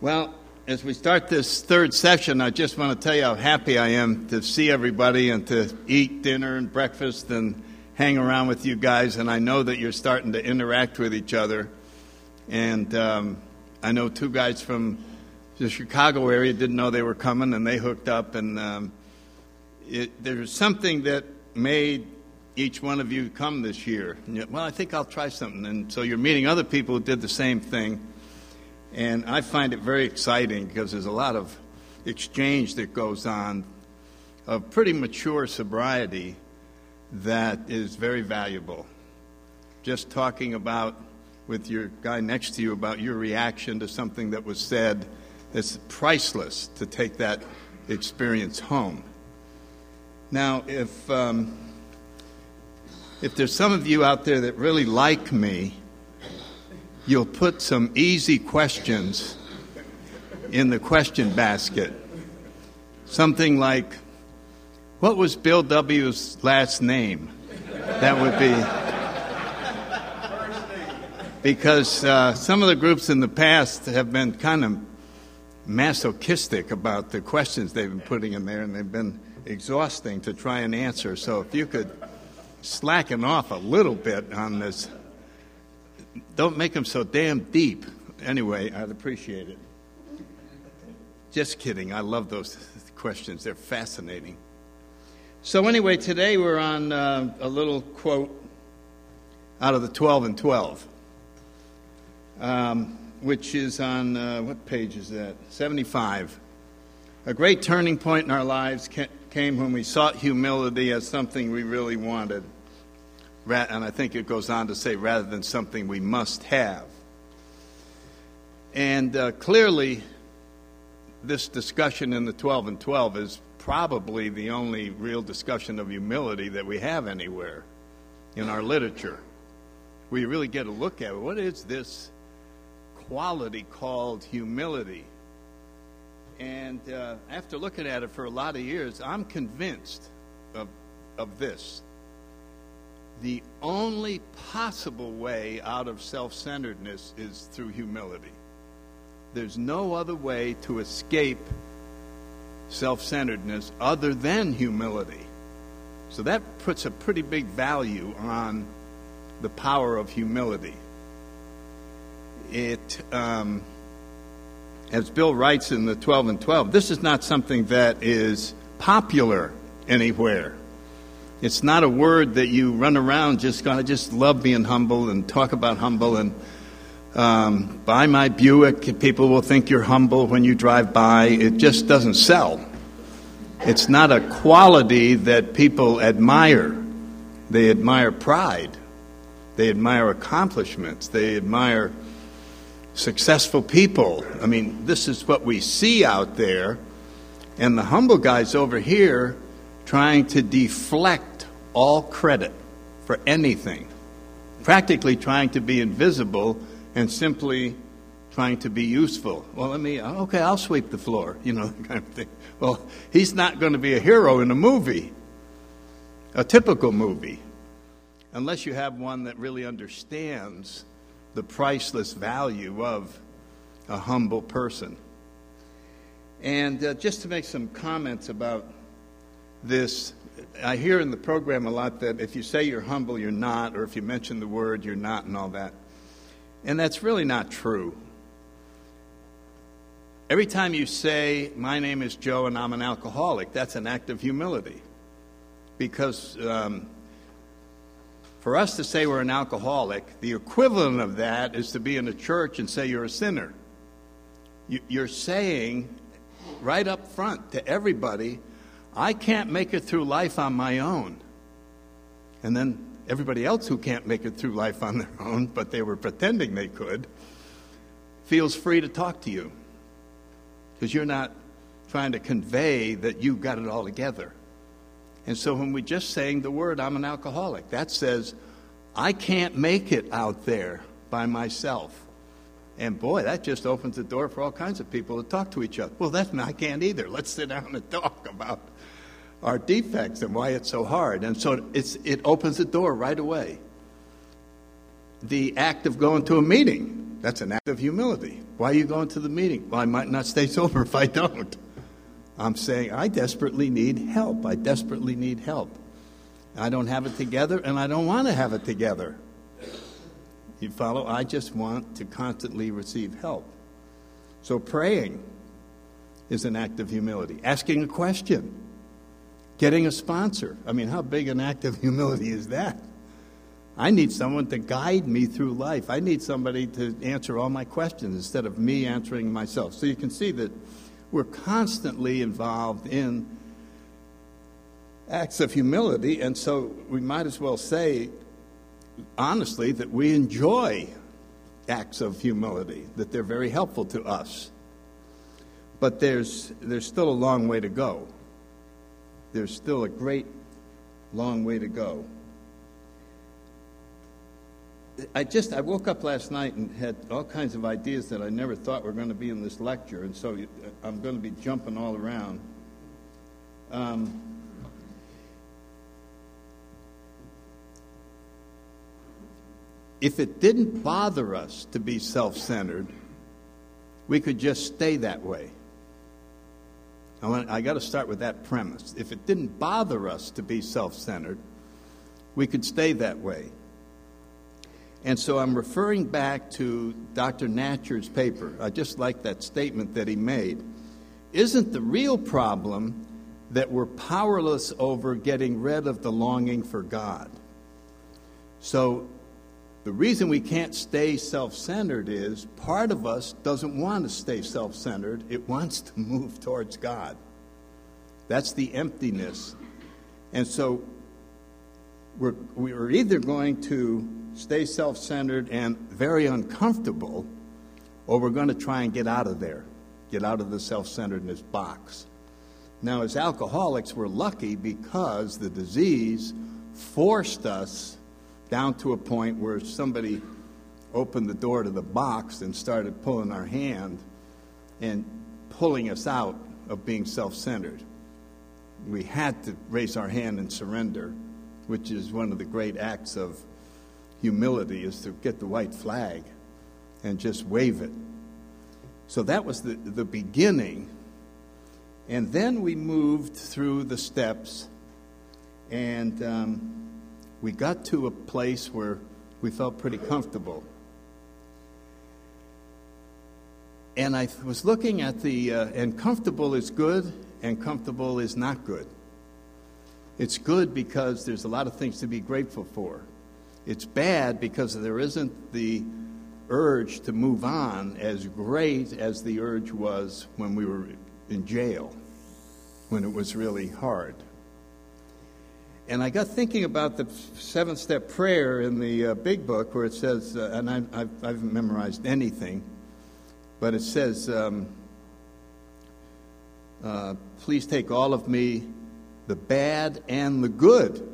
Well, as we start this third session, I just want to tell you how happy I am to see everybody and to eat dinner and breakfast and hang around with you guys. And I know that you're starting to interact with each other. And I know two guys from the Chicago area didn't know they were coming, and they hooked up. And there's something that made each one of you come this year. Well, I think I'll try something. And so you're meeting other people who did the same thing. And I find it very exciting because there's a lot of exchange that goes on of pretty mature sobriety that is very valuable. Just talking about with your guy next to you about your reaction to something that was said, it's priceless to take that experience home. Now, if there's some of you out there that really like me, you'll put some easy questions in the question basket. Something like, what was Bill W.'s last name? That would be... Because some of the groups in the past have been kind of masochistic about the questions they've been putting in there, and they've been exhausting to try and answer. So if you could slacken off a little bit on this... Don't make them so damn deep. Anyway, I'd appreciate it. Just kidding. I love those questions. They're fascinating. So anyway, today we're on a little quote out of the 12 and 12, which is on, what page is that? 75. A great turning point in our lives came when we sought humility as something we really wanted. And I think it goes on to say, rather than something we must have. And clearly, this discussion in the 12 and 12 is probably the only real discussion of humility that we have anywhere in our literature. We really get a look at it. What is this quality called humility? And after looking at it for a lot of years, I'm convinced of this. The only possible way out of self-centeredness is through humility. There's no other way to escape self-centeredness other than humility. So that puts a pretty big value on the power of humility. It, as Bill writes in the 12 and 12, this is not something that is popular anywhere. It's not a word that you run around just going to just love being humble and talk about humble. And buy my Buick, people will think you're humble when you drive by. It just doesn't sell. It's not a quality that people admire. They admire pride. They admire accomplishments. They admire successful people. I mean, this is what we see out there. And the humble guy's over here trying to deflect all credit for anything, practically trying to be invisible and simply trying to be useful. Well, I'll sweep the floor, that kind of thing. Well, he's not going to be a hero in a movie, a typical movie, unless you have one that really understands the priceless value of a humble person. And just to make some comments about this, I hear in the program a lot that if you say you're humble, you're not, or if you mention the word, you're not, and all that. And that's really not true. Every time you say, my name is Joe and I'm an alcoholic, that's an act of humility. Because for us to say we're an alcoholic, the equivalent of that is to be in a church and say you're a sinner. You're saying right up front to everybody, I can't make it through life on my own. And then everybody else who can't make it through life on their own, but they were pretending they could, feels free to talk to you. Because you're not trying to convey that you've got it all together. And so when we're just saying the word, I'm an alcoholic, that says, I can't make it out there by myself. And boy, that just opens the door for all kinds of people to talk to each other. Well, I can't either. Let's sit down and talk about our defects and why it's so hard. And so it opens the door right away. The act of going to a meeting, that's an act of humility. Why are you going to the meeting? Well, I might not stay sober if I don't. I'm saying I desperately need help. I desperately need help. I don't have it together, and I don't want to have it together. You follow? I just want to constantly receive help. So praying is an act of humility. Asking a question. Getting a sponsor. I mean, how big an act of humility is that? I need someone to guide me through life. I need somebody to answer all my questions instead of me answering myself. So you can see that we're constantly involved in acts of humility, and so we might as well say, honestly, that we enjoy acts of humility, that they're very helpful to us. But there's still a long way to go. There's still a great long way to go. I woke up last night and had all kinds of ideas that I never thought were going to be in this lecture, and so I'm going to be jumping all around. If it didn't bother us to be self-centered, we could just stay that way. I got to start with that premise. If it didn't bother us to be self-centered, we could stay that way. And so I'm referring back to Dr. Natcher's paper. I just like that statement that he made. Isn't the real problem that we're powerless over getting rid of the longing for God? So the reason we can't stay self-centered is part of us doesn't want to stay self-centered. It wants to move towards God. That's the emptiness. And so we're either going to stay self-centered and very uncomfortable, or we're going to try and get out of there, get out of the self-centeredness box. Now, as alcoholics, we're lucky because the disease forced us down to a point where somebody opened the door to the box and started pulling our hand and pulling us out of being self-centered. We had to raise our hand and surrender, which is one of the great acts of humility, is to get the white flag and just wave it. So that was the beginning. And then we moved through the steps, and we got to a place where we felt pretty comfortable. And I was looking at and comfortable is good, and comfortable is not good. It's good because there's a lot of things to be grateful for. It's bad because there isn't the urge to move on as great as the urge was when we were in jail, when it was really hard. And I got thinking about the 7-step prayer in the big book where it says, and I haven't memorized anything, but it says, please take all of me, the bad and the good.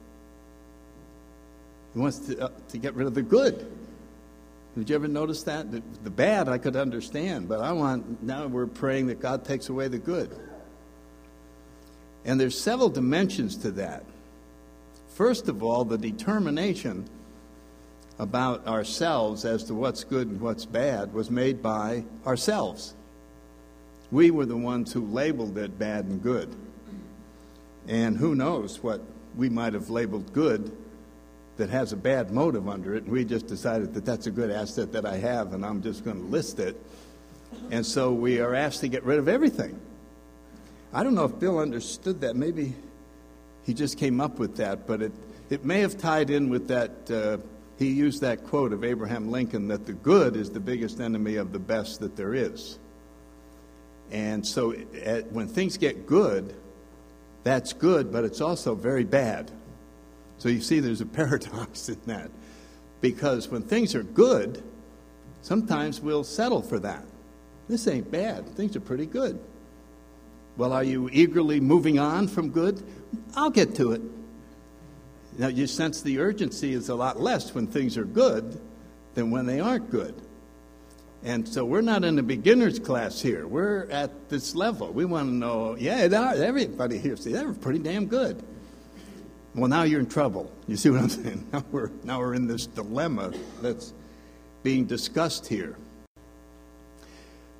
He wants to get rid of the good. Did you ever notice that? The bad I could understand, but now we're praying that God takes away the good. And there's several dimensions to that. First of all, the determination about ourselves as to what's good and what's bad was made by ourselves. We were the ones who labeled it bad and good. And who knows what we might have labeled good that has a bad motive under it, and we just decided that that's a good asset that I have, and I'm just going to list it. And so we are asked to get rid of everything. I don't know if Bill understood that. Maybe he just came up with that, but it may have tied in with that. He used that quote of Abraham Lincoln that the good is the biggest enemy of the best that there is. And so when things get good, that's good, but it's also very bad. So you see there's a paradox in that. Because when things are good, sometimes we'll settle for that. This ain't bad. Things are pretty good. Well, are you eagerly moving on from good? I'll get to it. Now, you sense the urgency is a lot less when things are good than when they aren't good. And so we're not in the beginner's class here. We're at this level. We want to know, everybody here says, they're pretty damn good. Well, now you're in trouble. You see what I'm saying? Now we're in this dilemma that's being discussed here.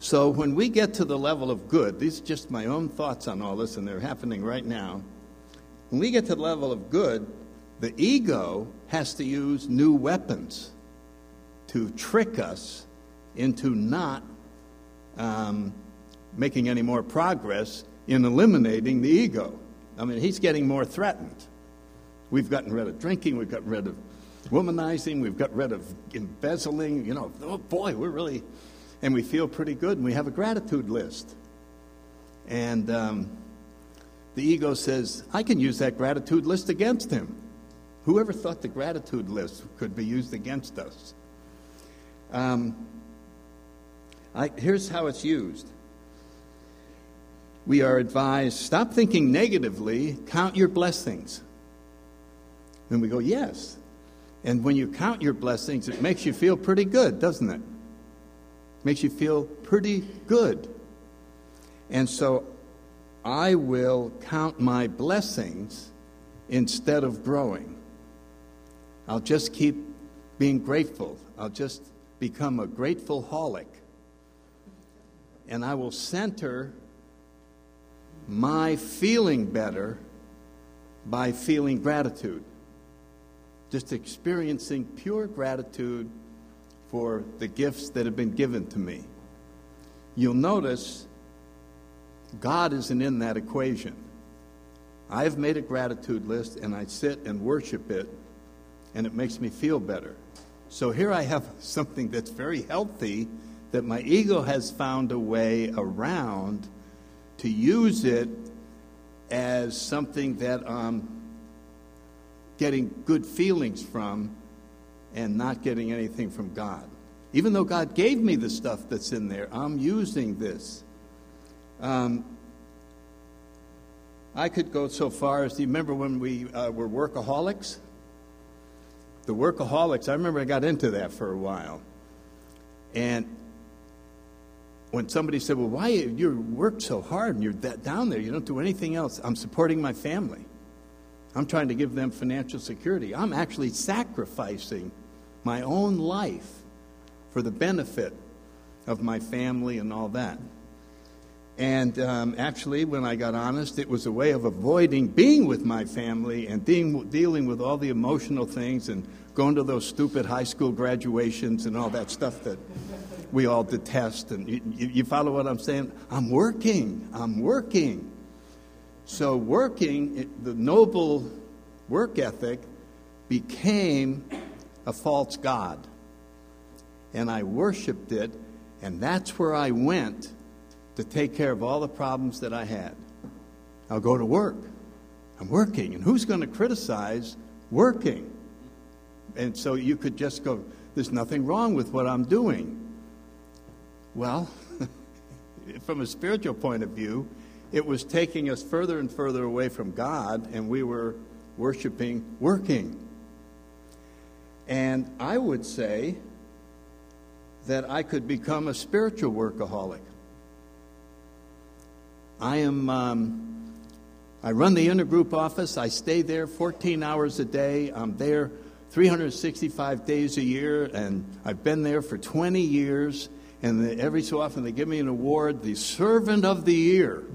So when we get to the level of good, these are just my own thoughts on all this, and they're happening right now. When we get to the level of good, the ego has to use new weapons to trick us into not making any more progress in eliminating the ego. I mean, he's getting more threatened. We've gotten rid of drinking, we've gotten rid of womanizing, we've got rid of embezzling, oh boy, we're really, and we feel pretty good, and we have a gratitude list. And the ego says, I can use that gratitude list against him. Whoever thought the gratitude list could be used against us? Here's how it's used. We are advised, stop thinking negatively, count your blessings. And we go, yes. And when you count your blessings, it makes you feel pretty good, doesn't it? Makes you feel pretty good. And so I will count my blessings instead of growing. I'll just keep being grateful. I'll just become a grateful-holic. And I will center my feeling better by feeling gratitude. Just experiencing pure gratitude for the gifts that have been given to me. You'll notice God isn't in that equation. I've made a gratitude list, and I sit and worship it, and it makes me feel better. So here I have something that's very healthy that my ego has found a way around to use it as something that I'm getting good feelings from and not getting anything from God. Even though God gave me the stuff that's in there, I'm using this. I could go so far as, do you remember when we were workaholics? The workaholics, I remember I got into that for a while. And when somebody said, well, why you work so hard and you're down there, you don't do anything else. I'm supporting my family. I'm trying to give them financial security. I'm actually sacrificing my own life for the benefit of my family and all that. And actually, when I got honest, it was a way of avoiding being with my family and dealing with all the emotional things and going to those stupid high school graduations and all that stuff that we all detest. And you follow what I'm saying? I'm working. So working, the noble work ethic became a false god. And I worshiped it, and that's where I went to take care of all the problems that I had. I'll go to work. I'm working. And who's going to criticize working? And so you could just go, there's nothing wrong with what I'm doing. Well, from a spiritual point of view, it was taking us further and further away from God, and we were worshiping working. And I would say that I could become a spiritual workaholic. I run the intergroup office. I stay there 14 hours a day. I'm there 365 days a year, and I've been there for 20 years. And every so often they give me an award, the Servant of the Year.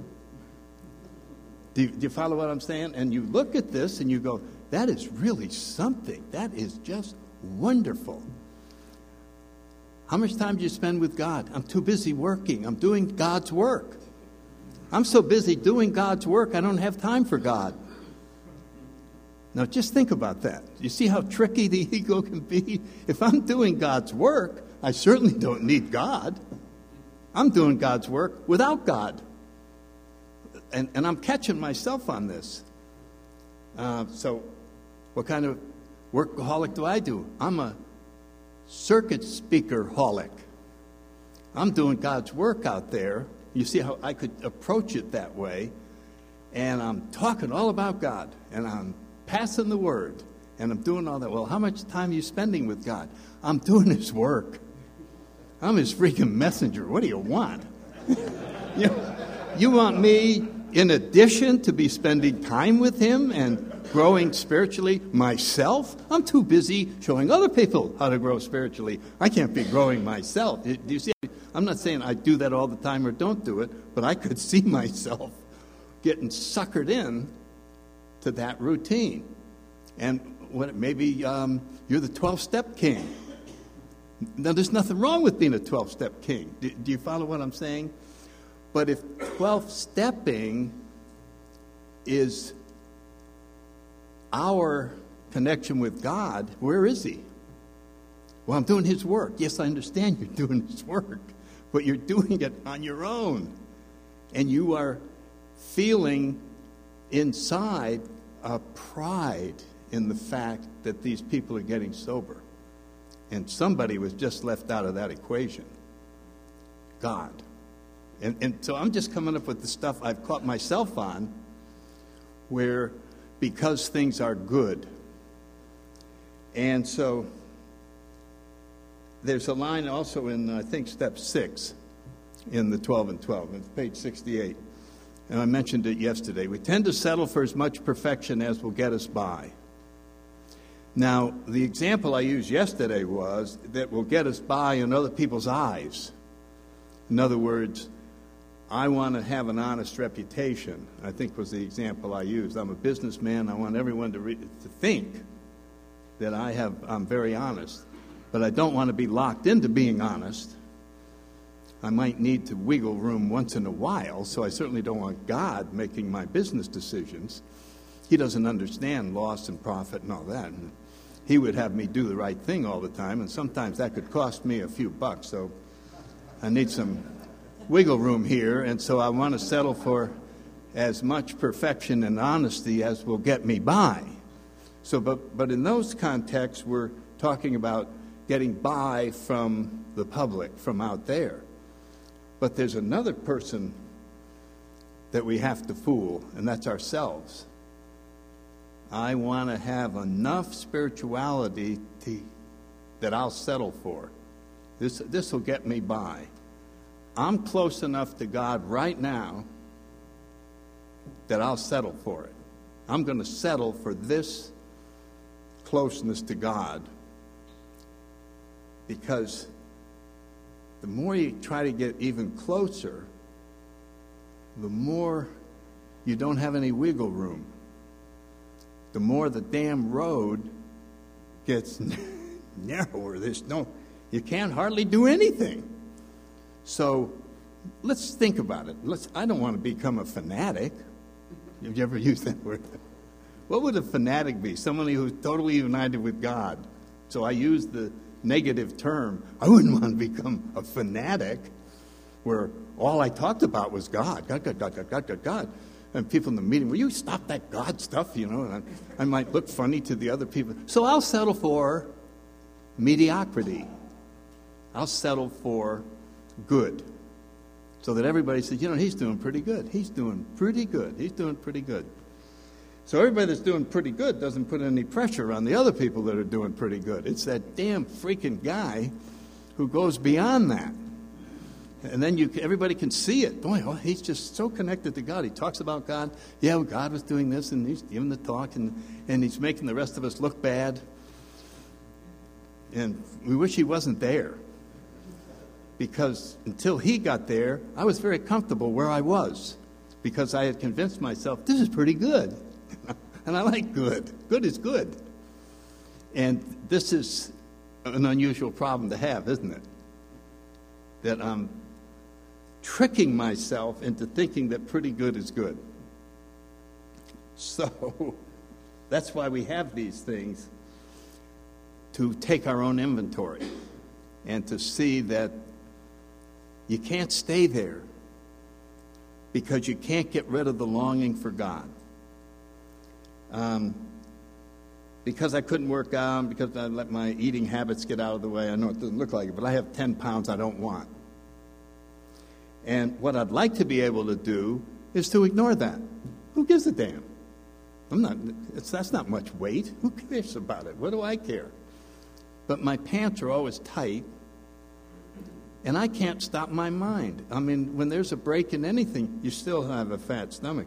Do you follow what I'm saying? And you look at this and you go, that is really something. That is just wonderful. How much time do you spend with God? I'm too busy working. I'm doing God's work. I'm so busy doing God's work, I don't have time for God. Now, just think about that. You see how tricky the ego can be? If I'm doing God's work, I certainly don't need God. I'm doing God's work without God. And I'm catching myself on this. So what kind of workaholic do I do? I'm a circuit speaker-holic. I'm doing God's work out there. You see how I could approach it that way. And I'm talking all about God. And I'm passing the word. And I'm doing all that. Well, how much time are you spending with God? I'm doing His work. I'm His freaking messenger. What do you want? You want me, in addition to be spending time with Him and growing spiritually myself? I'm too busy showing other people how to grow spiritually. I can't be growing myself. Do you see? I'm not saying I do that all the time or don't do it, but I could see myself getting suckered in to that routine. And maybe you're the 12-step king. Now, there's nothing wrong with being a 12-step king. Do you follow what I'm saying? But if 12-stepping is our connection with God, where is he? Well, I'm doing his work. Yes, I understand you're doing his work, but you're doing it on your own. And you are feeling inside a pride in the fact that these people are getting sober. And somebody was just left out of that equation. God. And so I'm just coming up with the stuff I've caught myself on, where because things are good. And so there's a line also in, I think, step 6 in the 12 and 12. It's page 68. And I mentioned it yesterday. We tend to settle for as much perfection as will get us by. Now, the example I used yesterday was that will get us by in other people's eyes. In other words, I want to have an honest reputation, I think was the example I used. I'm a businessman. I want everyone to think that I'm very honest. But I don't want to be locked into being honest. I might need to wiggle room once in a while, so I certainly don't want God making my business decisions. He doesn't understand loss and profit and all that. And he would have me do the right thing all the time, and sometimes that could cost me a few bucks. So I need some wiggle room here, and so I want to settle for as much perfection and honesty as will get me by. So, but in those contexts, we're talking about getting by from the public, from out there. But there's another person that we have to fool, and that's ourselves. I want to have enough spirituality that I'll settle for. This will get me by. I'm close enough to God right now that I'll settle for it. I'm going to settle for this closeness to God, because the more you try to get even closer, the more you don't have any wiggle room. The more the damn road gets narrower. You can't hardly do anything. So let's think about it. I don't want to become a fanatic. Have you ever used that word? What would a fanatic be? Someone who's totally united with God. So I use the negative term. I wouldn't want to become a fanatic where all I talked about was God. God. And people in the meeting, will you stop that God stuff, And I might look funny to the other people. So I'll settle for mediocrity. I'll settle for good. So that everybody says, he's doing pretty good. He's doing pretty good. He's doing pretty good. So everybody that's doing pretty good doesn't put any pressure on the other people that are doing pretty good. It's that damn freaking guy who goes beyond that. And then everybody can see it. Boy, he's just so connected to God. He talks about God. Yeah, well, God was doing this, and he's giving the talk, and he's making the rest of us look bad. And we wish he wasn't there. Because until he got there, I was very comfortable where I was. Because I had convinced myself, this is pretty good. And I like good. Good is good. And this is an unusual problem to have, isn't it? That I'm tricking myself into thinking that pretty good is good. So that's why we have these things, to take our own inventory and to see that you can't stay there because you can't get rid of the longing for God. Because I couldn't work out, because I let my eating habits get out of the way. I know it doesn't look like it, but I have 10 pounds I don't want. And what I'd like to be able to do is to ignore that. Who gives a damn? That's not much weight. Who cares about it? What do I care? But my pants are always tight, and I can't stop my mind. I mean, when there's a break in anything, you still have a fat stomach,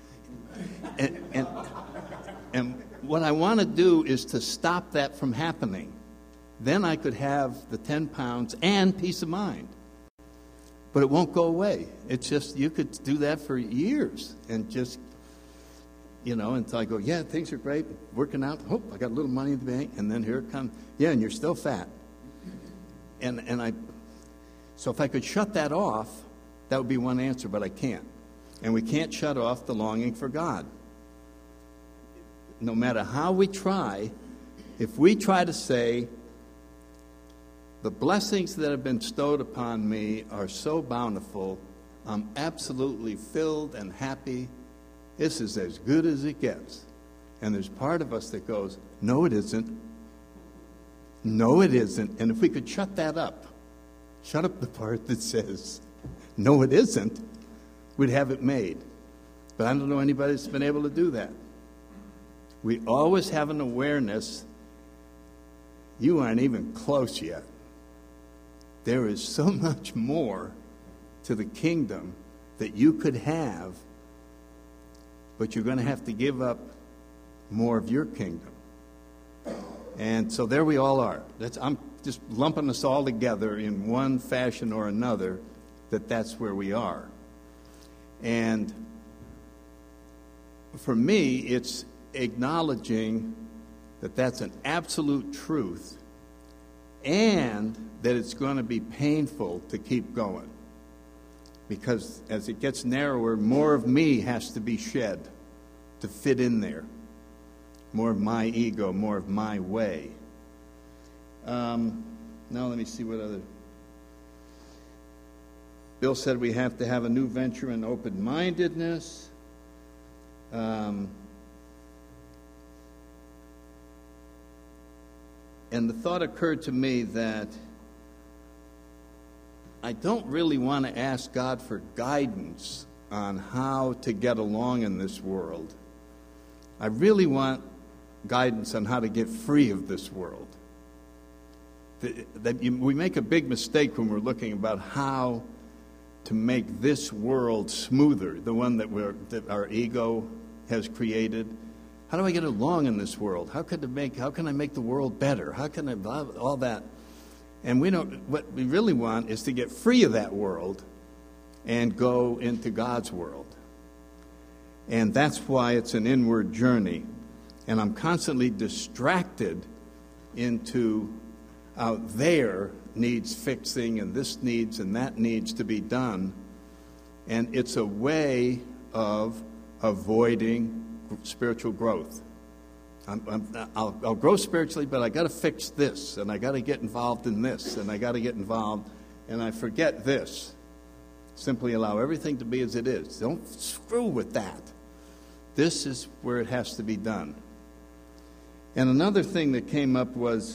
And what I want to do is to stop that from happening. Then I could have the 10 pounds and peace of mind. But it won't go away. It's just, you could do that for years and just, until I go, yeah, things are great, working out. Oh, I got a little money in the bank, and then here it comes. Yeah, and you're still fat. So if I could shut that off, that would be one answer, but I can't. And we can't shut off the longing for God. No matter how we try, if we try to say, the blessings that have been bestowed upon me are so bountiful, I'm absolutely filled and happy, this is as good as it gets. And there's part of us that goes, no, it isn't. No, it isn't. And if we could shut that up, shut up the part that says, no, it isn't, we'd have it made. But I don't know anybody that's been able to do that. We always have an awareness, you aren't even close yet. There is so much more to the kingdom that you could have, but you're going to have to give up more of your kingdom. And so there we all are. I'm just lumping us all together in one fashion or another, that's where we are. And for me, it's acknowledging that that's an absolute truth and that it's going to be painful to keep going. Because as it gets narrower, more of me has to be shed to fit in there. More of my ego, more of my way. Now let me see what other... Bill said we have to have a new venture in open-mindedness. And the thought occurred to me that I don't really want to ask God for guidance on how to get along in this world. I really want guidance on how to get free of this world. We make a big mistake when we're looking about how to make this world smoother, the one that our ego has created. How do I get along in this world? How can I make the world better? How can I all that? And what we really want is to get free of that world and go into God's world. And that's why it's an inward journey. And I'm constantly distracted into out there needs fixing, and this needs and that needs to be done. And it's a way of avoiding spiritual growth. I'll grow spiritually, but I got to fix this, and I got to get involved in this, and I got to get involved, and I forget this. Simply allow everything to be as it is. Don't screw with that. This is where it has to be done. And another thing that came up was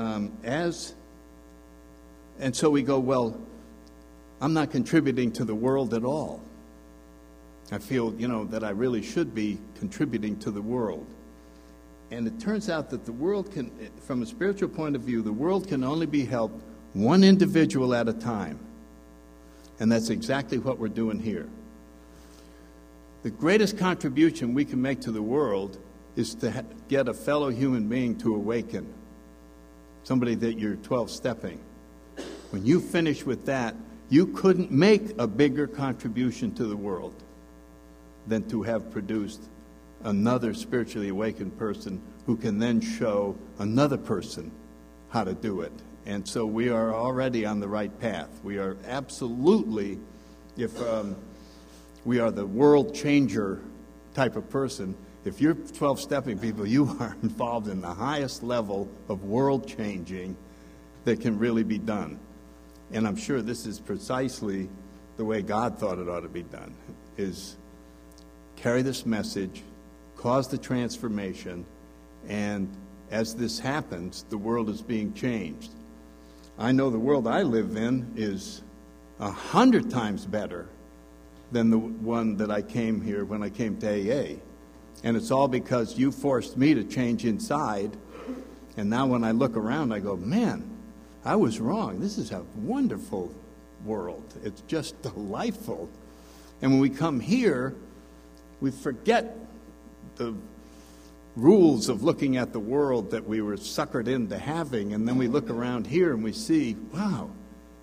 and so we go, well, I'm not contributing to the world at all. I feel, that I really should be contributing to the world. And it turns out that the world can, from a spiritual point of view, the world can only be helped one individual at a time. And that's exactly what we're doing here. The greatest contribution we can make to the world is to get a fellow human being to awaken. Somebody that you're 12-stepping. When you finish with that, you couldn't make a bigger contribution to the world than to have produced another spiritually awakened person who can then show another person how to do it. And so we are already on the right path. We are absolutely, if we are the world changer type of person, if you're 12-stepping people, you are involved in the highest level of world changing that can really be done. And I'm sure this is precisely the way God thought it ought to be done, is carry this message, cause the transformation, and as this happens, the world is being changed. I know the world I live in is 100 times better than the one that I came here when I came to AA. And it's all because you forced me to change inside. And now when I look around, I go, man, I was wrong. This is a wonderful world. It's just delightful. And when we come here, we forget the rules of looking at the world that we were suckered into having. And then we look around here and we see, wow,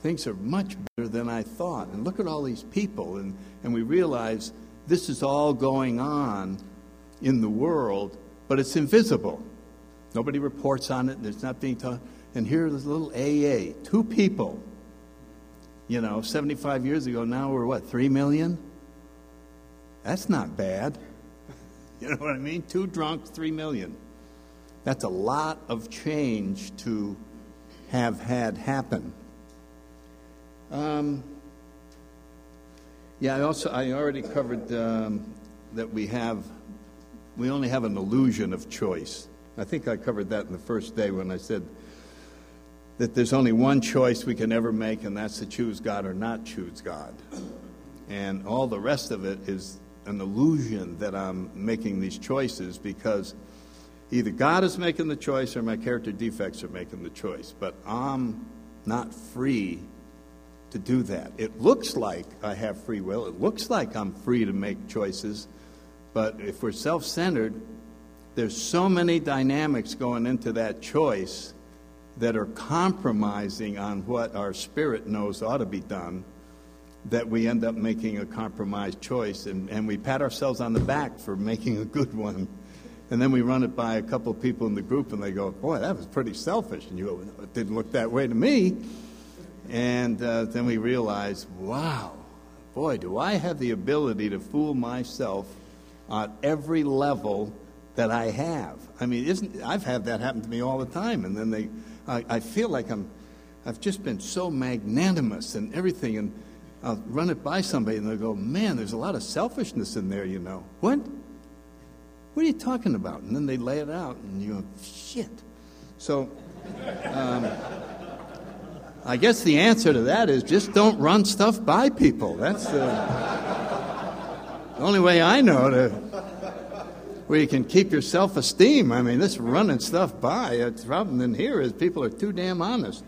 things are much better than I thought. And look at all these people. And we realize this is all going on in the world, but it's invisible. Nobody reports on it. There's not being taught. And here's little AA, 2 people. 75 years ago, now we're what, 3 million? That's not bad. You know what I mean? 2 drunks, 3 million. That's a lot of change to have had happen. I already covered that we only have an illusion of choice. I think I covered that in the first day when I said that there's only one choice we can ever make, and that's to choose God or not choose God. And all the rest of it is an illusion that I'm making these choices, because either God is making the choice or my character defects are making the choice. But I'm not free to do that. It looks like I have free will. It looks like I'm free to make choices. But if we're self-centered, there's so many dynamics going into that choice that are compromising on what our spirit knows ought to be done, that we end up making a compromised choice, and we pat ourselves on the back for making a good one. And then we run it by a couple of people in the group, and they go, boy, that was pretty selfish. And you go, it didn't look that way to me. And then we realize, wow, boy, do I have the ability to fool myself on every level that I have. I mean, I've had that happen to me all the time. And then I feel like I've just been so magnanimous and everything, and I'll run it by somebody, and they'll go, man, there's a lot of selfishness in there, What? What are you talking about? And then they lay it out, and you go, shit. So I guess the answer to that is just don't run stuff by people. That's the only way I know where you can keep your self-esteem. I mean, this running stuff by, the problem in here is people are too damn honest.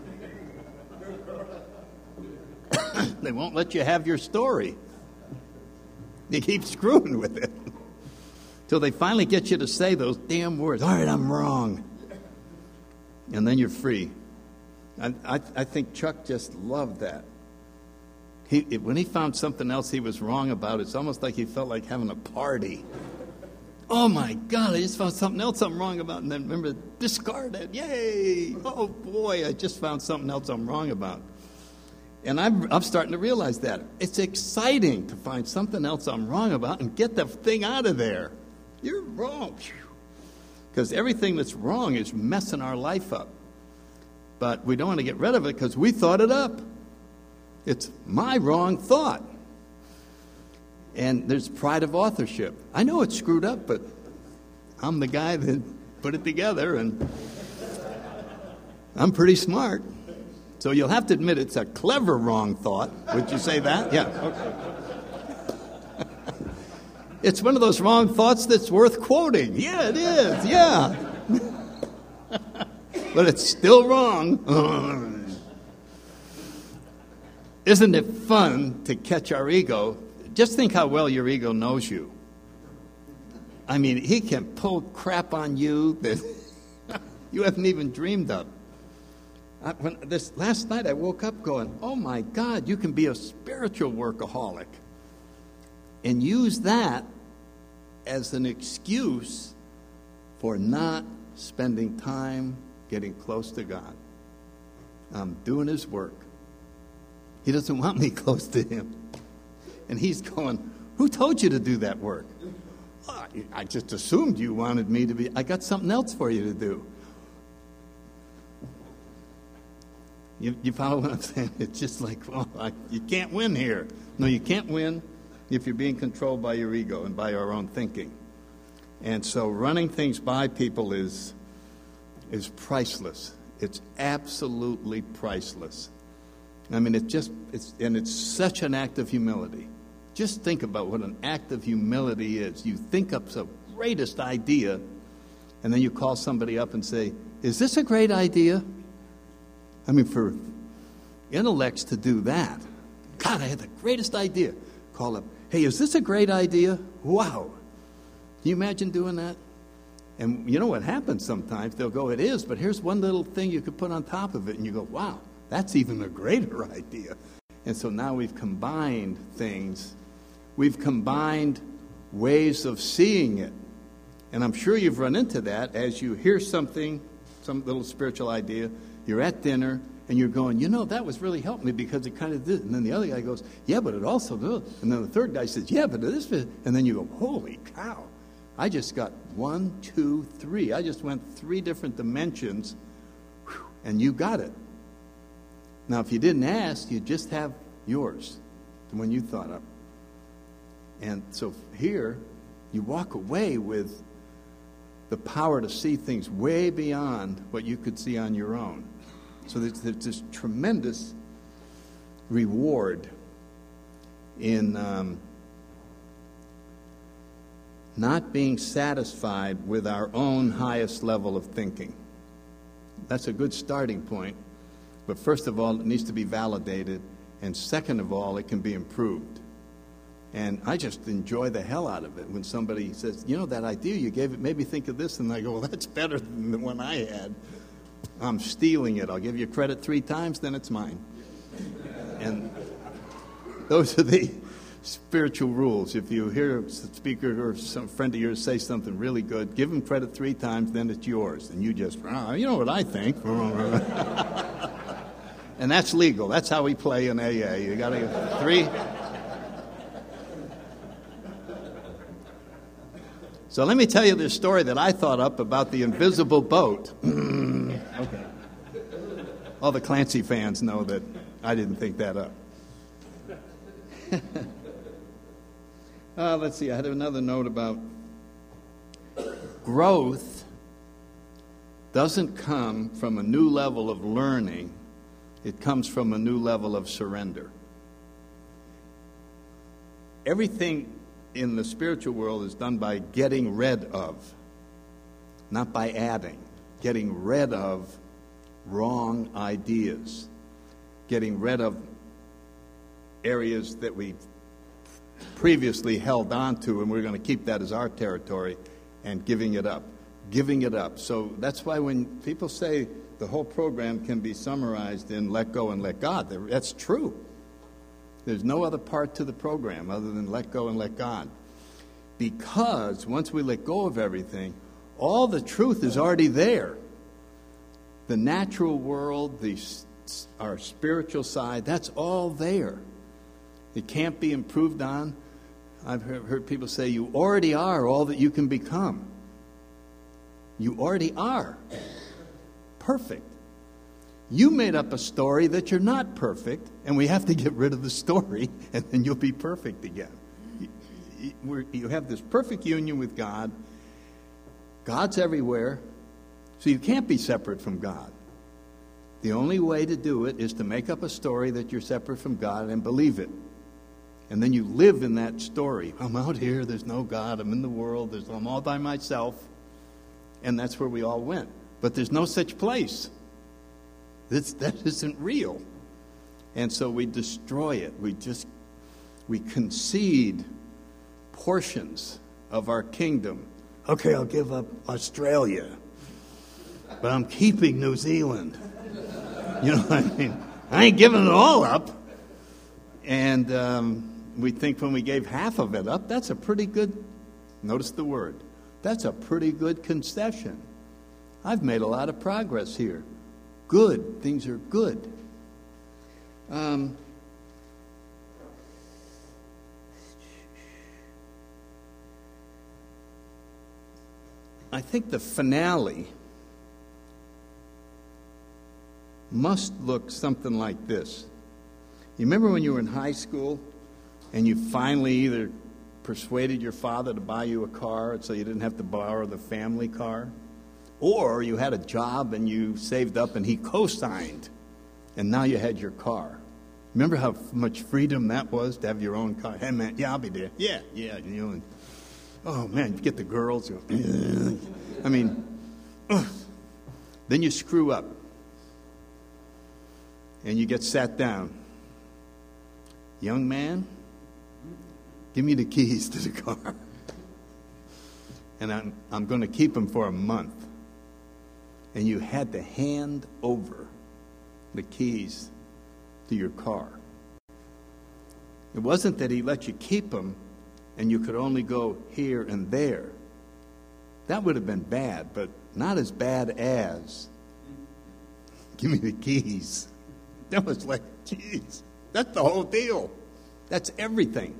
They won't let you have your story. You keep screwing with it till they finally get you to say those damn words. All right, I'm wrong. And then you're free. I think Chuck just loved that. When he found something else he was wrong about, it's almost like he felt like having a party. Oh, my God, I just found something else I'm wrong about. And then remember, discard it. Yay! Oh, boy, I just found something else I'm wrong about. And I'm starting to realize that. It's exciting to find something else I'm wrong about and get the thing out of there. You're wrong. Because everything that's wrong is messing our life up. But we don't want to get rid of it because we thought it up. It's my wrong thought. And there's pride of authorship. I know it's screwed up, but I'm the guy that put it together, and I'm pretty smart. So you'll have to admit it's a clever wrong thought. Would you say that? Yeah. Okay. It's one of those wrong thoughts that's worth quoting. Yeah, it is. Yeah. But it's still wrong. Isn't it fun to catch our ego? Just think how well your ego knows you. I mean, he can pull crap on you that you haven't even dreamed of. Last night I woke up going, oh my God, you can be a spiritual workaholic and use that as an excuse for not spending time getting close to God. I'm doing his work. He doesn't want me close to him. And he's going, who told you to do that work? Oh, I just assumed you wanted me to be. I got something else for you to do. You follow what I'm saying? It's just like, you can't win here. No, you can't win if you're being controlled by your ego and by our own thinking. And so running things by people is priceless. It's absolutely priceless. I mean, it's such an act of humility. Just think about what an act of humility is. You think up the greatest idea, and then you call somebody up and say, is this a great idea? I mean, for intellects to do that, God, I had the greatest idea. Call up, hey, is this a great idea? Wow. Can you imagine doing that? And you know what happens sometimes? They'll go, it is, but here's one little thing you could put on top of it. And you go, wow, That's even a greater idea. And so now we've combined things. We've combined ways of seeing it. And I'm sure you've run into that as you hear something, some little spiritual idea, you're at dinner, and you're going, that was really helping me because it kind of did. And then the other guy goes, yeah, but it also does. And then the third guy says, yeah, but this is. And then you go, holy cow. I just got 1, 2, 3. I just went 3 different dimensions, and you got it. Now, if you didn't ask, you just have yours, the one you thought up. And so here, you walk away with the power to see things way beyond what you could see on your own. So there's this tremendous reward in not being satisfied with our own highest level of thinking. That's a good starting point. But first of all, it needs to be validated. And second of all, it can be improved. And I just enjoy the hell out of it when somebody says, that idea you gave, it made me think of this. And I go, well, that's better than the one I had. I'm stealing it. I'll give you credit 3 times, then it's mine. And those are the spiritual rules. If you hear a speaker or some friend of yours say something really good, give them credit 3 times, then it's yours. And you just, you know what I think. And that's legal. That's how we play in AA. You got to get 3. So let me tell you this story that I thought up about the invisible boat. Okay. All the Clancy fans know that I didn't think that up. Let's see. I had another note about growth doesn't come from a new level of learning. It comes from a new level of surrender. Everything in the spiritual world is done by getting rid of, not by adding. Getting rid of wrong ideas. Getting rid of areas that we previously held on to, and we're going to keep that as our territory, and giving it up. Giving it up. So that's why when people say the whole program can be summarized in let go and let God, that's true. There's no other part to the program other than let go and let God. Because once we let go of everything, all the truth is already there. The natural world, our spiritual side, that's all there. It can't be improved on. I've heard people say, you already are all that you can become. You already are perfect. You made up a story that you're not perfect, and we have to get rid of the story, and then you'll be perfect again. You have this perfect union with God. God's everywhere, so you can't be separate from God. The only way to do it is to make up a story that you're separate from God and believe it. And then you live in that story. I'm out here, there's no God, I'm in the world, I'm all by myself. And that's where we all went. But there's no such place. That isn't real. And so we destroy it. We concede portions of our kingdom. Okay, I'll give up Australia, but I'm keeping New Zealand. You know what I mean? I ain't giving it all up. And we think when we gave half of it up, that's a pretty good, notice the word, that's a pretty good concession. I've made a lot of progress here. Good. Things are good. I think the finale must look something like this. You remember when you were in high school and you finally either persuaded your father to buy you a car so you didn't have to borrow the family car? Or you had a job and you saved up and he co-signed and now you had your car. Remember how much freedom that was to have your own car? Hey man, yeah, I'll be there. Yeah. You know, and, oh man, you get the girls. I mean, then you screw up and you get sat down. Young man, give me the keys to the car. And I'm going to keep them for a month. And you had to hand over the keys to your car. It wasn't that he let you keep them and you could only go here and there. That would have been bad, but not as bad as, give me the keys. That was like, geez, that's the whole deal. That's everything.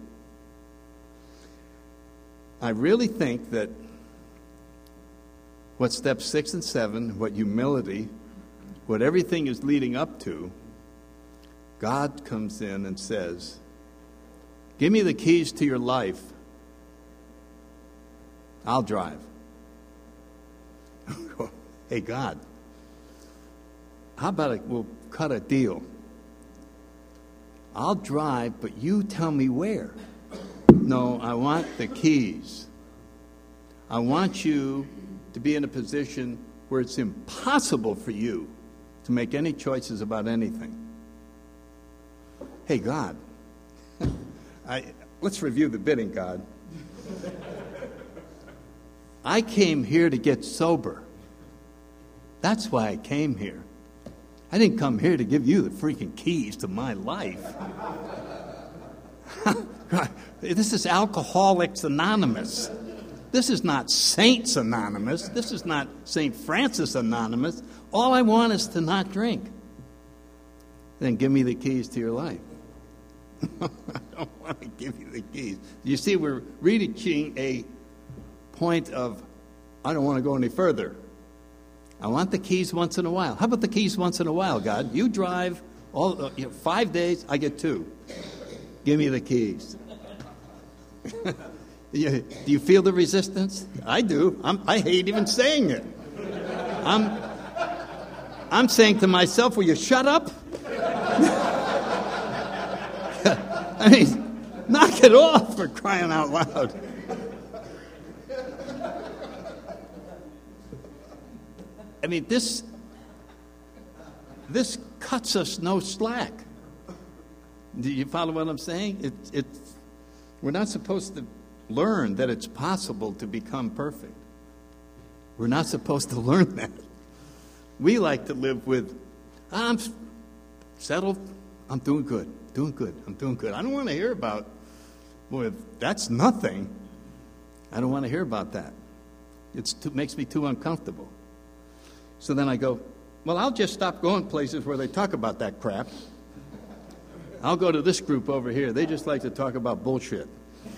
I really think that what steps 6 and 7, what humility, what everything is leading up to, God comes in and says, give me the keys to your life. I'll drive. Hey, God, how about we'll cut a deal? I'll drive, but you tell me where. No, I want the keys. I want you to be in a position where it's impossible for you to make any choices about anything. Hey, God, let's review the bidding, God. I came here to get sober. That's why I came here. I didn't come here to give you the freaking keys to my life. This is Alcoholics Anonymous. This is not Saints Anonymous. This is not St. Francis Anonymous. All I want is to not drink. Then give me the keys to your life. I don't want to give you the keys. You see, we're reaching a point of, I don't want to go any further. I want the keys once in a while. How about the keys once in a while, God? You drive 5 days, I get 2. Give me the keys. Do you feel the resistance? I do. I hate even saying it. I'm saying to myself, will you shut up? I mean, knock it off, for crying out loud. I mean, this cuts us no slack. Do you follow what I'm saying? We're not supposed to learn that it's possible to become perfect. We're not supposed to learn that. We like to live with, I'm settled, I'm doing good, I'm doing good. I don't want to hear about, boy, that's nothing. I don't want to hear about that. It makes me too uncomfortable. So then I go, well, I'll just stop going places where they talk about that crap. I'll go to this group over here. They just like to talk about bullshit.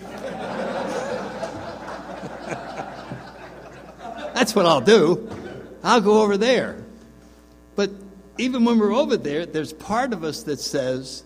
That's what I'll do. I'll go over there. But even when we're over there, there's part of us that says,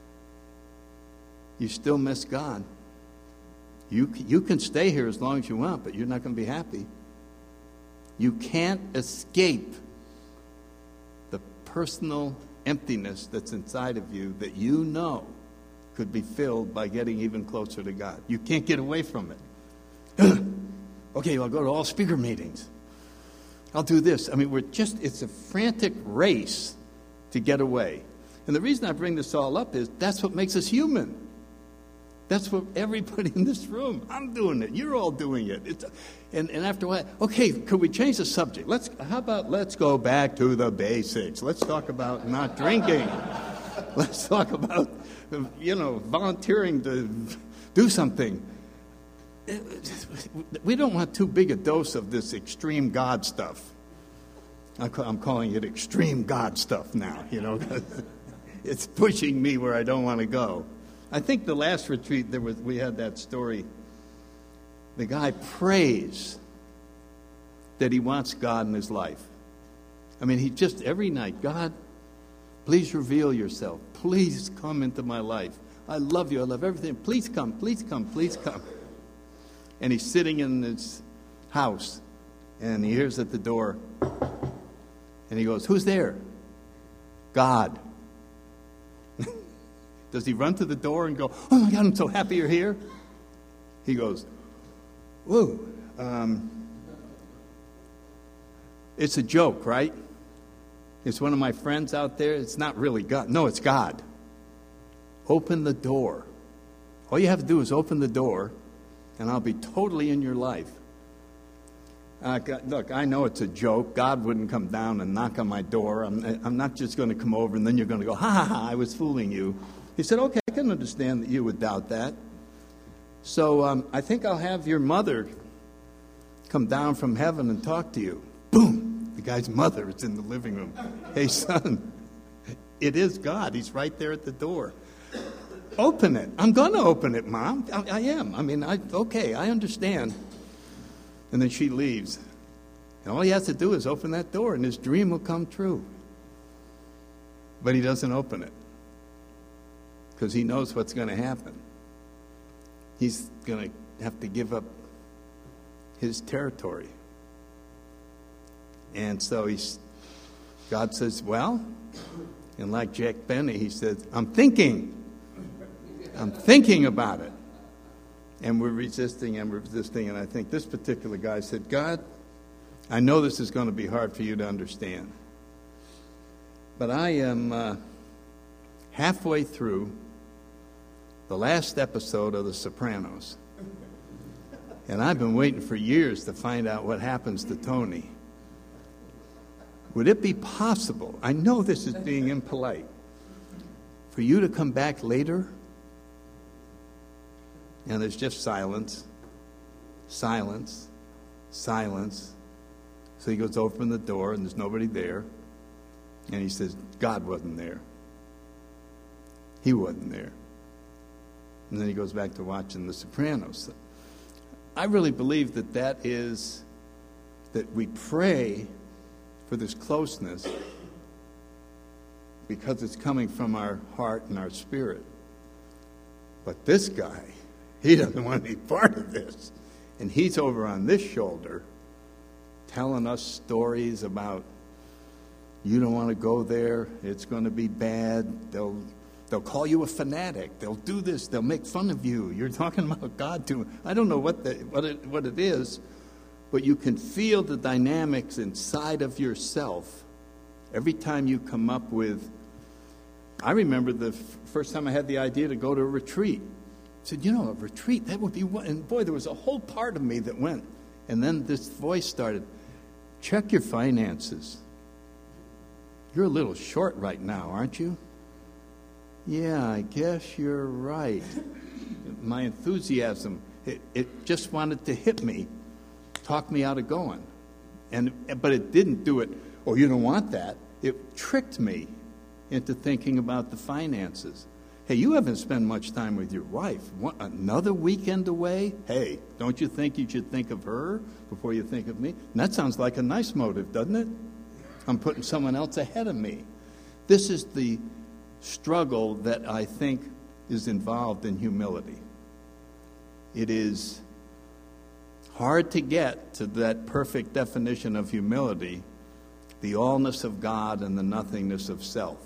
you still miss God. You can stay here as long as you want, but you're not going to be happy. You can't escape the personal emptiness that's inside of you that you know could be filled by getting even closer to God. You can't get away from it. Okay, I'll go to all speaker meetings. I'll do this. I mean, it's a frantic race to get away. And the reason I bring this all up is that's what makes us human. That's what everybody in this room, I'm doing it. You're all doing it. And after a while, okay, could we change the subject? How about let's go back to the basics. Let's talk about not drinking. Let's talk about, volunteering to do something. We don't want too big a dose of this extreme God stuff. I'm calling it extreme God stuff now, It's pushing me where I don't want to go. I think the last retreat we had that story. The guy prays that he wants God in his life. I mean, he just every night, God, please reveal yourself. Please come into my life. I love you. I love everything. Please come, please come, please come. And he's sitting in his house, and he hears at the door, and he goes, who's there? God. Does he run to the door and go, oh my God, I'm so happy you're here? He goes, whoa, it's a joke, right? It's one of my friends out there. It's not really God. No, it's God. Open the door. All you have to do is open the door, and I'll be totally in your life. Look, I know it's a joke. God wouldn't come down and knock on my door. I'm not just going to come over and then you're going to go, ha, ha, ha, I was fooling you. He said, okay, I can understand that you would doubt that. So I think I'll have your mother come down from heaven and talk to you. Boom! The guy's mother is in the living room. Hey, son, it is God. He's right there at the door. Open it. I'm going to open it, Mom. I am. I mean, okay, I understand. And then she leaves. And all he has to do is open that door, and his dream will come true. But he doesn't open it because he knows what's going to happen. He's going to have to give up his territory. And so God says, well, and like Jack Benny, he says, I'm thinking about it. And we're resisting, and I think this particular guy said, God, I know this is going to be hard for you to understand, but I am halfway through the last episode of The Sopranos, and I've been waiting for years to find out what happens to Tony. Would it be possible, I know this is being impolite, for you to come back later? And there's just silence, silence, silence. So he goes to open the door, and there's nobody there. And he says, God wasn't there. He wasn't there. And then he goes back to watching The Sopranos. I really believe that we pray for this closeness because it's coming from our heart and our spirit. But this guy, he doesn't want to be part of this. And he's over on this shoulder telling us stories about, you don't want to go there, it's going to be bad, they'll call you a fanatic, they'll do this, they'll make fun of you, you're talking about God to I don't know what it is, but you can feel the dynamics inside of yourself every time you come up with. I remember the first time I had the idea to go to a retreat. I said, a retreat, that would be what? And boy, there was a whole part of me that went. And then this voice started, check your finances. You're a little short right now, aren't you? Yeah, I guess you're right. My enthusiasm, it just wanted to hit me, talk me out of going. But it didn't do it, oh, you don't want that. It tricked me into thinking about the finances. Hey, you haven't spent much time with your wife. What, another weekend away? Hey, don't you think you should think of her before you think of me? And that sounds like a nice motive, doesn't it? I'm putting someone else ahead of me. This is the struggle that I think is involved in humility. It is hard to get to that perfect definition of humility, the allness of God and the nothingness of self.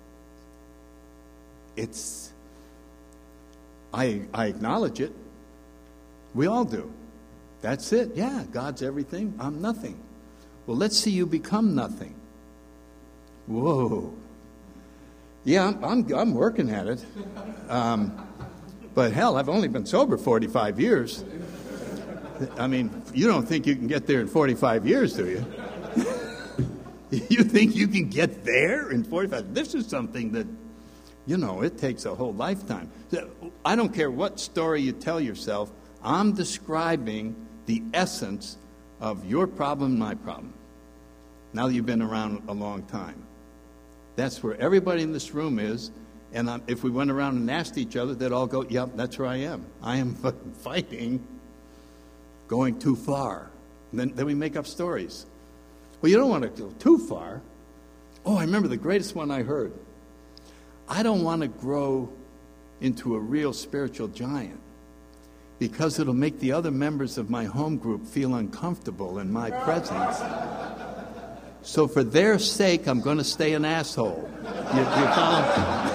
I acknowledge it. We all do. That's it. Yeah, God's everything. I'm nothing. Well, let's see you become nothing. Whoa. Yeah, I'm working at it. But hell, I've only been sober 45 years. I mean, you don't think you can get there in 45 years, do you? You think you can get there in 45? This is something that, it takes a whole lifetime. I don't care what story you tell yourself. I'm describing the essence of your problem, my problem. Now that you've been around a long time. That's where everybody in this room is. And if we went around and asked each other, they'd all go, yep, that's where I am. I am fighting going too far. And then we make up stories. Well, you don't want to go too far. Oh, I remember the greatest one I heard. I don't want to grow into a real spiritual giant because it'll make the other members of my home group feel uncomfortable in my presence. So for their sake, I'm going to stay an asshole. You follow?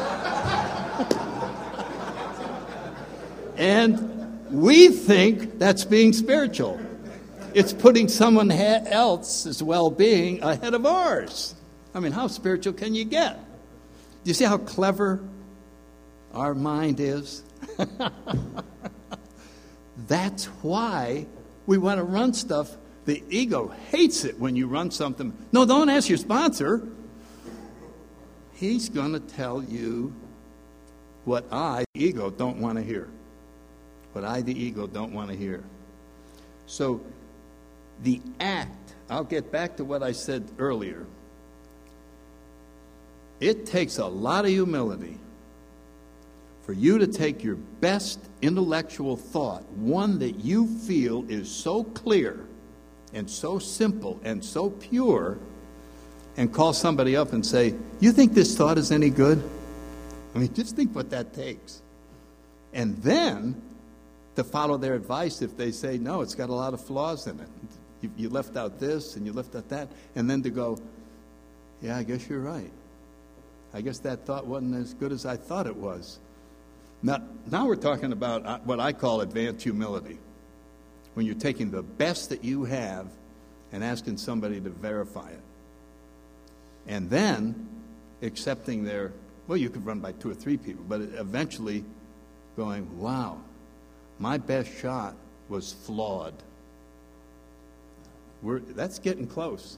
And we think that's being spiritual. It's putting someone else's well-being ahead of ours. I mean, how spiritual can you get? Do you see how clever our mind is? That's why we want to run stuff The ego hates it when you run something. No, don't ask your sponsor. He's going to tell you what I, the ego, don't want to hear. What I, the ego, don't want to hear. So the act, I'll get back to what I said earlier. It takes a lot of humility for you to take your best intellectual thought, one that you feel is so clear and so simple and so pure, and call somebody up and say, you think this thought is any good? I mean, just think what that takes. And then to follow their advice if they say, no, it's got a lot of flaws in it. You left out this and you left out that. And then to go, yeah, I guess you're right. I guess that thought wasn't as good as I thought it was. Now we're talking about what I call advanced humility. When you're taking the best that you have and asking somebody to verify it. And then accepting their, well, you could run by 2 or 3 people, but eventually going, wow, my best shot was flawed. That's getting close.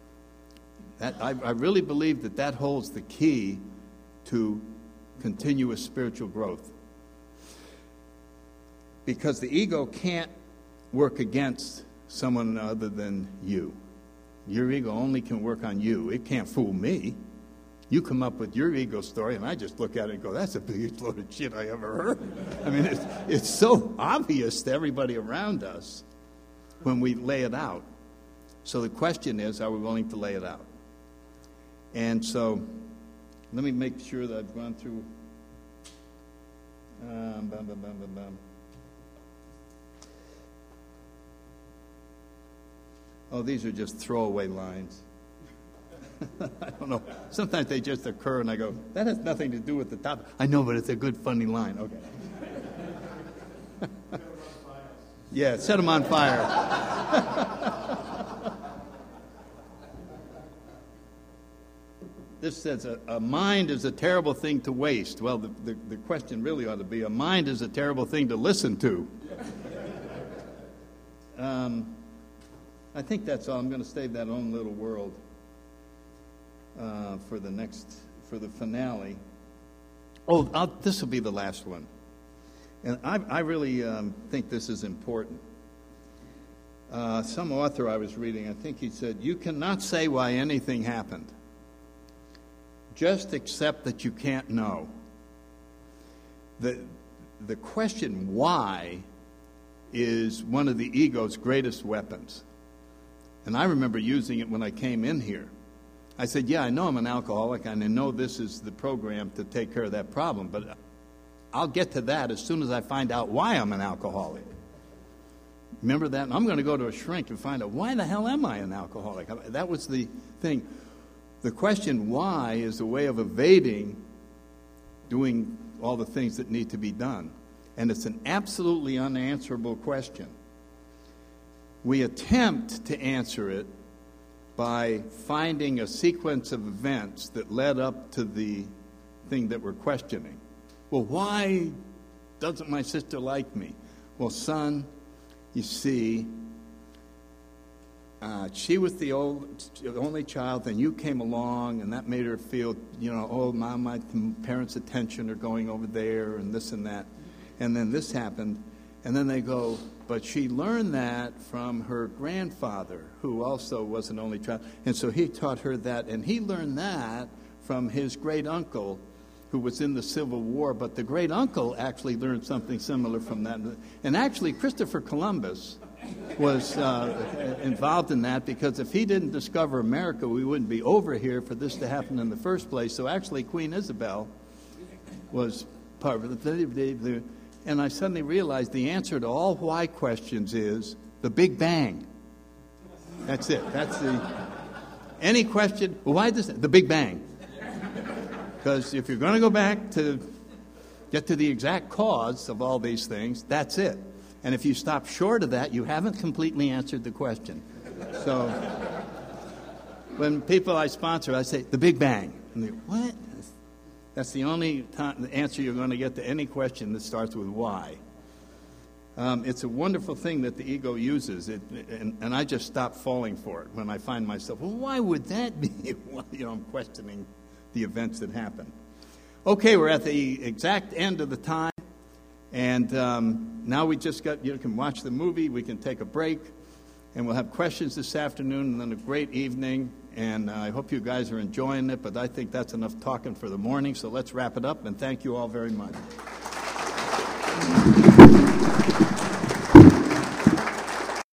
I really believe that holds the key to continuous spiritual growth. Because the ego can't work against someone other than you. Your ego only can work on you. It can't fool me. You come up with your ego story, and I just look at it and go, that's the biggest load of shit I ever heard. I mean, it's so obvious to everybody around us when we lay it out. So the question is, are we willing to lay it out? And so let me make sure that I've gone through. Oh, these are just throwaway lines. I don't know. Sometimes they just occur, and I go, that has nothing to do with the topic. I know, but it's a good, funny line. Okay. Yeah, set them on fire. This says, a mind is a terrible thing to waste. Well, the question really ought to be, a mind is a terrible thing to listen to. I think that's all. I'm going to save that own little world for the finale. Oh, this will be the last one. And I really think this is important. Some author I was reading, I think he said, you cannot say why anything happened. Just accept that you can't know. The question why is one of the ego's greatest weapons. And I remember using it when I came in here. I said, yeah, I know I'm an alcoholic, and I know this is the program to take care of that problem, but I'll get to that as soon as I find out why I'm an alcoholic. Remember that? And I'm going to go to a shrink and find out, why the hell am I an alcoholic? That was the thing. The question why is a way of evading doing all the things that need to be done. And it's an absolutely unanswerable question. We attempt to answer it by finding a sequence of events that led up to the thing that we're questioning. Well, why doesn't my sister like me? Well, son, you see, she was the only child, and you came along, and that made her feel, oh, my parents' attention are going over there, and this and that. And then this happened, and then they go, but she learned that from her grandfather, who also was an only child. And so he taught her that, and he learned that from his great-uncle, who was in the Civil War. But the great-uncle actually learned something similar from that. And actually, Christopher Columbus was involved in that, because if he didn't discover America, we wouldn't be over here for this to happen in the first place. So actually, Queen Isabel was part of it. And I suddenly realized the answer to all why questions is the Big Bang. That's it. Any question, well, why this? The Big Bang. Because if you're going to go back to get to the exact cause of all these things, that's it. And if you stop short of that, you haven't completely answered the question. So when people I sponsor, I say, the Big Bang. And they go, what? That's the only answer you're going to get to any question that starts with why. It's a wonderful thing that the ego uses, and I just stop falling for it when I find myself, well, why would that be? Well, I'm questioning the events that happen. Okay, we're at the exact end of the time, and now we just you can watch the movie, we can take a break, and we'll have questions this afternoon, and then a great evening, and I hope you guys are enjoying it, but I think that's enough talking for the morning, so let's wrap it up, and thank you all very much.